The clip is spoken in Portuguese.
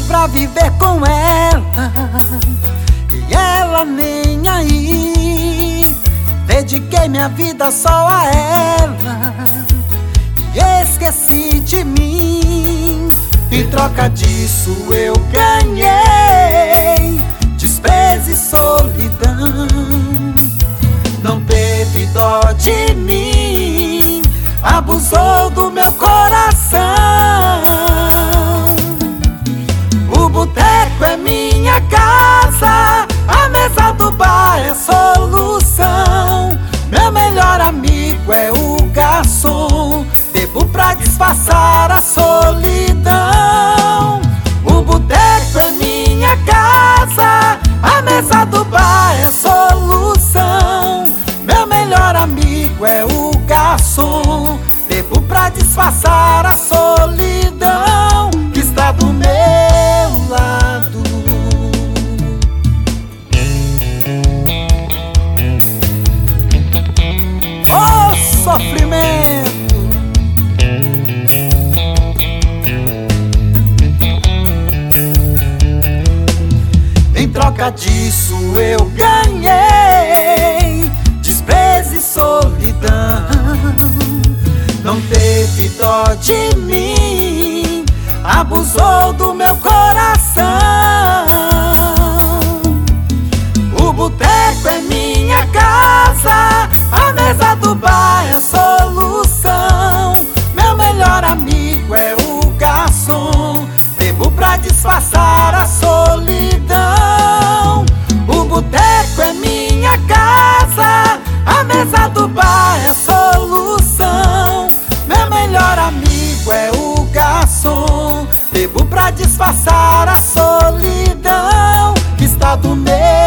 pra viver com ela e ela nem aí. Dediquei minha vida só a ela e esqueci de mim. Em troca disso eu ganhei desprezo e solidão. Não teve dó de mim, abusou do meu coração. O boteco é minha casa, a mesa do bar é solução. Meu melhor amigo é o garçom, bebo pra disfarçar a solidão. O boteco é minha casa, a mesa do bar é solução. Meu melhor amigo é o garçom, bebo pra disfarçar a solidão que está do meu lado. Oh, sofrimento! Em troca disso eu ganhei desprezo e solidão. Não teve dó de mim, abusou do meu coração. O boteco é minha casa, a mesa do bar é solução. Meu melhor amigo é o garçom, bebo pra disfarçar a solidão. O boteco é minha casa, a mesa do bar é solução. Meu melhor amigo é o garçom, bebo pra disfarçar a solidão que está do meu